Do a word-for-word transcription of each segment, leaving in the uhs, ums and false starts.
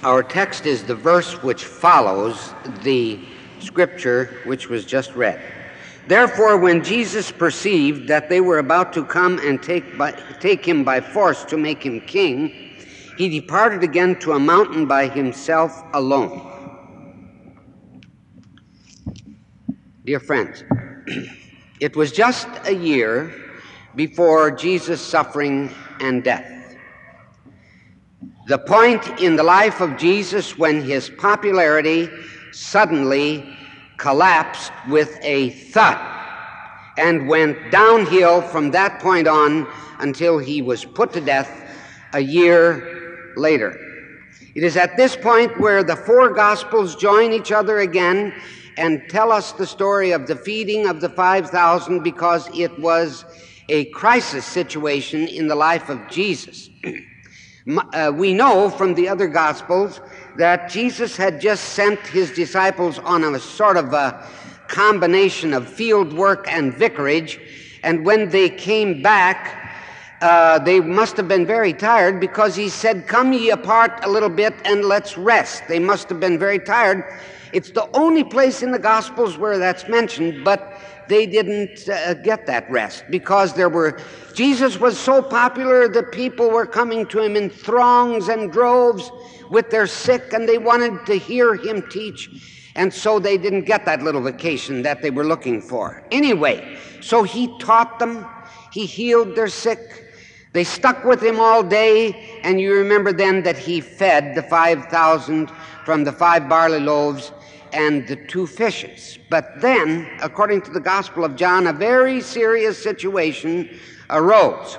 Our text is the verse which follows the scripture which was just read. Therefore, when Jesus perceived that they were about to come and take, by, take him by force to make him king, he departed again to a mountain by himself alone. Dear friends, it was just a year before Jesus' suffering and death. The point in the life of Jesus when his popularity suddenly collapsed with a thud and went downhill from that point on until he was put to death a year later. It is at this point where the four Gospels join each other again and tell us the story of the feeding of the five thousand, because it was a crisis situation in the life of Jesus. Uh, we know from the other Gospels that Jesus had just sent his disciples on a sort of a combination of field work and vicarage, and when they came back, uh, they must have been very tired, because he said, "Come ye apart a little bit and let's rest." They must have been very tired. It's the only place in the Gospels where that's mentioned, but they didn't uh, get that rest, because there were, Jesus was so popular that people were coming to him in throngs and droves with their sick, and they wanted to hear him teach, and so they didn't get that little vacation that they were looking for. Anyway, so he taught them, he healed their sick, they stuck with him all day, and you remember then that he fed the five thousand from the five barley loaves and the two fishes. But then, according to the Gospel of John, a very serious situation arose.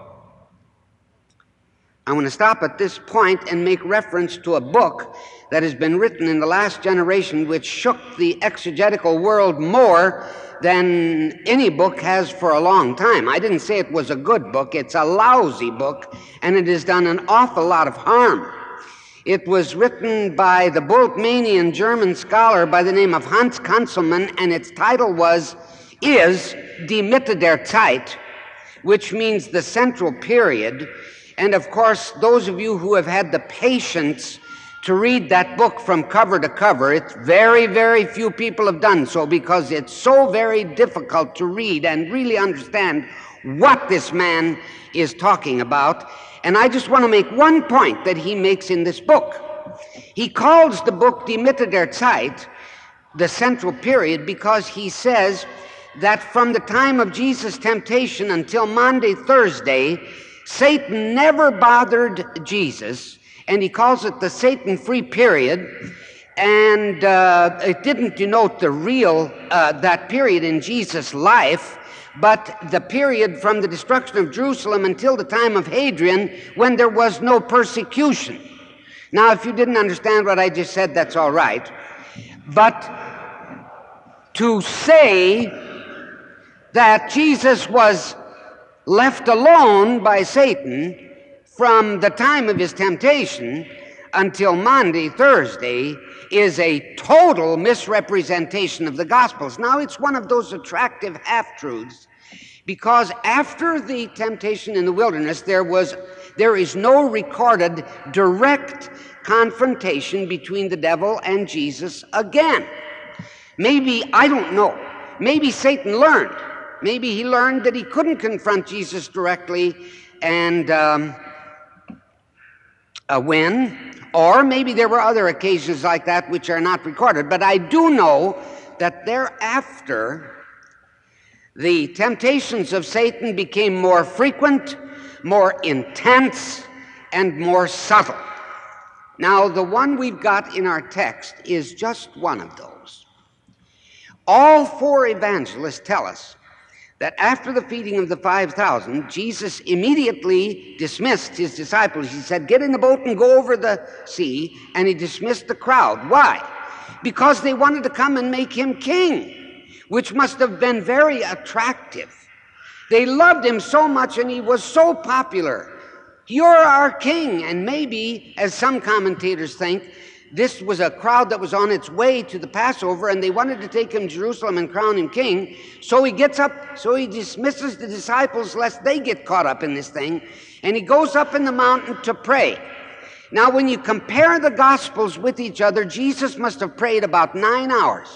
I want to stop at this point and make reference to a book that has been written in the last generation which shook the exegetical world more than any book has for a long time. I didn't say it was a good book. It's a lousy book, and it has done an awful lot of harm. It was written by the Bultmannian German scholar by the name of Hans Kanzelmann, and its title was, is Die Mitte der Zeit, which means the central period. And of course, those of you who have had the patience to read that book from cover to cover, it's very, very few people have done so, because it's so very difficult to read and really understand what this man is talking about. And I just want to make one point that he makes in this book. He calls the book Die Mitte der Zeit, the central period, because he says that from the time of Jesus' temptation until Maundy, Thursday, Satan never bothered Jesus, and he calls it the Satan-free period. And uh, it didn't denote the real, uh, that period in Jesus' life, but the period from the destruction of Jerusalem until the time of Hadrian, when there was no persecution. Now, if you didn't understand what I just said, that's all right. But to say that Jesus was left alone by Satan from the time of his temptation until Maundy, Thursday, is a total misrepresentation of the Gospels. Now, it's one of those attractive half-truths, because after the temptation in the wilderness, there was, there is no recorded direct confrontation between the devil and Jesus again. Maybe, I don't know, maybe Satan learned. Maybe he learned that he couldn't confront Jesus directly and um, uh, win. Or maybe there were other occasions like that which are not recorded. But I do know that thereafter, the temptations of Satan became more frequent, more intense, and more subtle. Now, the one we've got in our text is just one of those. All four evangelists tell us that after the feeding of the five thousand, Jesus immediately dismissed his disciples. He said, "Get in the boat and go over the sea," and he dismissed the crowd. Why? Because they wanted to come and make him king, which must have been very attractive. They loved him so much, and he was so popular. "You're our king." And maybe, as some commentators think, this was a crowd that was on its way to the Passover, and they wanted to take him to Jerusalem and crown him king. So he gets up, so he dismisses the disciples lest they get caught up in this thing, and he goes up in the mountain to pray. Now, when you compare the Gospels with each other, Jesus must have prayed about nine hours,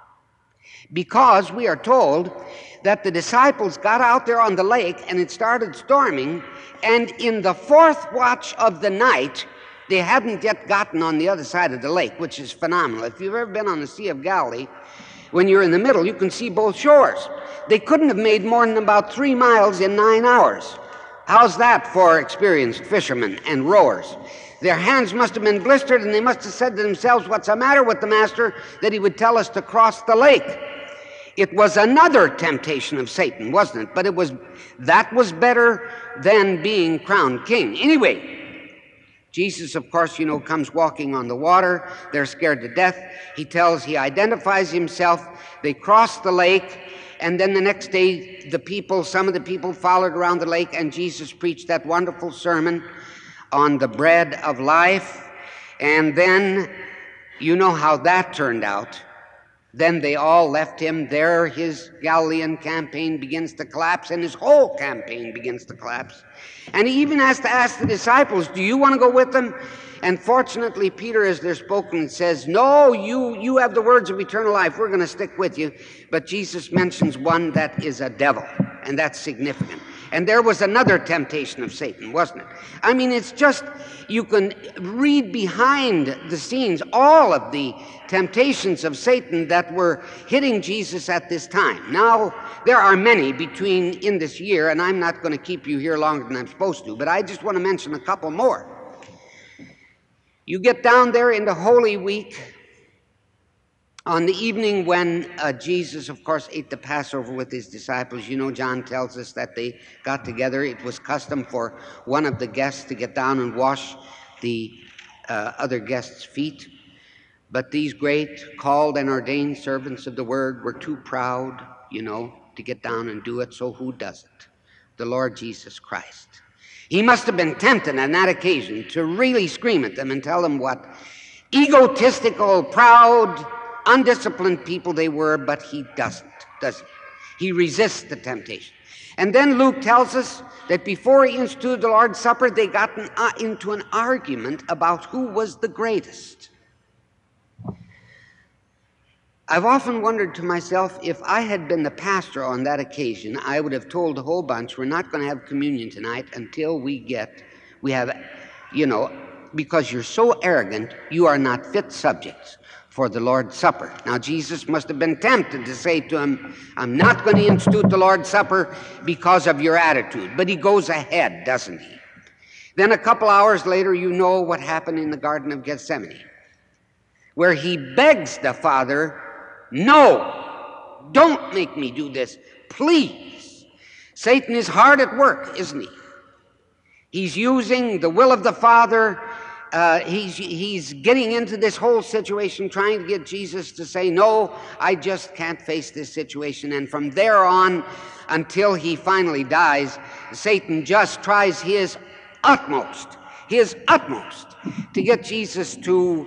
because we are told that the disciples got out there on the lake and it started storming, and in the fourth watch of the night, they hadn't yet gotten on the other side of the lake, which is phenomenal. If you've ever been on the Sea of Galilee, when you're in the middle, you can see both shores. They couldn't have made more than about three miles in nine hours. How's that for experienced fishermen and rowers? Their hands must have been blistered, and they must have said to themselves, what's the matter with the master that he would tell us to cross the lake? It was another temptation of Satan, wasn't it? But it was, that was better than being crowned king. Anyway, Jesus, of course, you know, comes walking on the water. They're scared to death. He tells, he identifies himself. They cross the lake. And then the next day, the people, some of the people followed around the lake, and Jesus preached that wonderful sermon on the bread of life. And then, you know how that turned out. Then they all left him. There his Galilean campaign begins to collapse, and his whole campaign begins to collapse. And he even has to ask the disciples, do you want to go with them? And fortunately, Peter, as they're spoken, says, no, you, you have the words of eternal life. We're going to stick with you. But Jesus mentions one that is a devil, and that's significant. And there was another temptation of Satan, wasn't it? I mean, it's just, you can read behind the scenes all of the temptations of Satan that were hitting Jesus at this time. Now, there are many between in this year, and I'm not going to keep you here longer than I'm supposed to, but I just want to mention a couple more. You get down there into Holy Week, on the evening when uh, Jesus, of course, ate the Passover with his disciples. You know, John tells us that they got together. It was custom for one of the guests to get down and wash the uh, other guests' feet. But these great, called and ordained servants of the word were too proud, you know, to get down and do it. So who does it? The Lord Jesus Christ. He must have been tempted on that occasion to really scream at them and tell them what egotistical, proud, undisciplined people they were, but he doesn't, does he? He resists the temptation. And then Luke tells us that before he instituted the Lord's Supper, they got an, uh, into an argument about who was the greatest. I've often wondered to myself, if I had been the pastor on that occasion, I would have told the whole bunch, we're not going to have communion tonight until we get, we have, you know, because you're so arrogant, you are not fit subjects for the Lord's Supper. Now, Jesus must have been tempted to say to him, I'm not going to institute the Lord's Supper because of your attitude. But he goes ahead, doesn't he? Then a couple hours later, you know what happened in the Garden of Gethsemane, where he begs the Father, no, don't make me do this, please. Satan is hard at work, isn't he? He's using the will of the Father. Uh, he's, he's getting into this whole situation, trying to get Jesus to say, no, I just can't face this situation. And from there on, until he finally dies, Satan just tries his utmost, his utmost, to get Jesus to,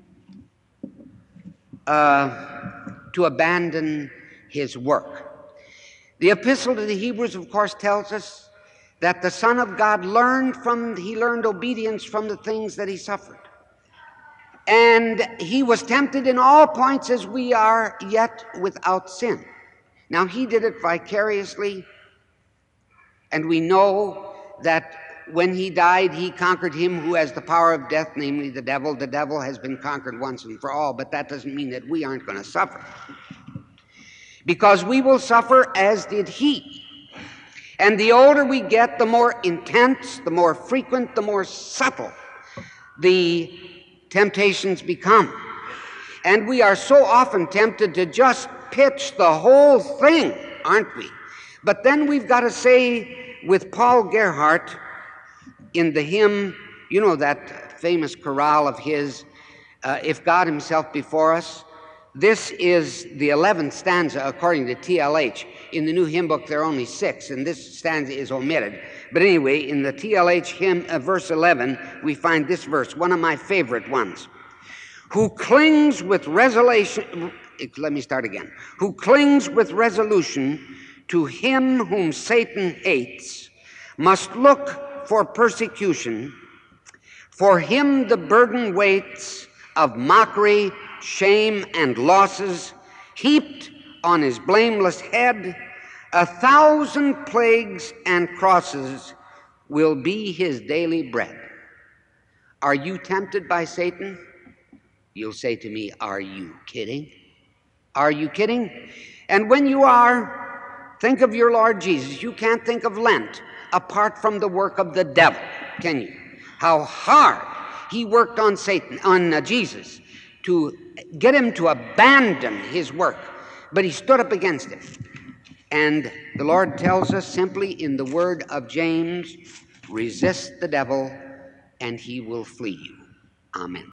uh, to abandon his work. The Epistle to the Hebrews, of course, tells us that the Son of God learned from, he learned obedience from the things that he suffered. And he was tempted in all points as we are, yet without sin. Now, he did it vicariously, and we know that when he died, he conquered him who has the power of death, namely the devil. The devil has been conquered once and for all, but that doesn't mean that we aren't going to suffer. Because we will suffer as did he. And the older we get, the more intense, the more frequent, the more subtle the temptations become. And we are so often tempted to just pitch the whole thing, aren't we? But then we've got to say with Paul Gerhardt in the hymn, you know that famous chorale of his, uh, If God Himself Before Us. This is the eleventh stanza according to T L H. In the new hymn book, there are only six, and this stanza is omitted. But anyway, in the T L H hymn, uh, verse eleven, we find this verse, one of my favorite ones. Who clings with resolution, let me start again. Who clings with resolution to him whom Satan hates must look for persecution For him the burden waits of mockery, shame, and losses, heaped on his blameless head. A thousand plagues and crosses will be his daily bread. Are you tempted by Satan? You'll say to me, are you kidding? Are you kidding? And when you are, think of your Lord Jesus. You can't think of Lent apart from the work of the devil, can you? How hard he worked on Satan, on uh, Jesus, to get him to abandon his work. But he stood up against it. And the Lord tells us simply in the word of James, resist the devil and he will flee you. Amen.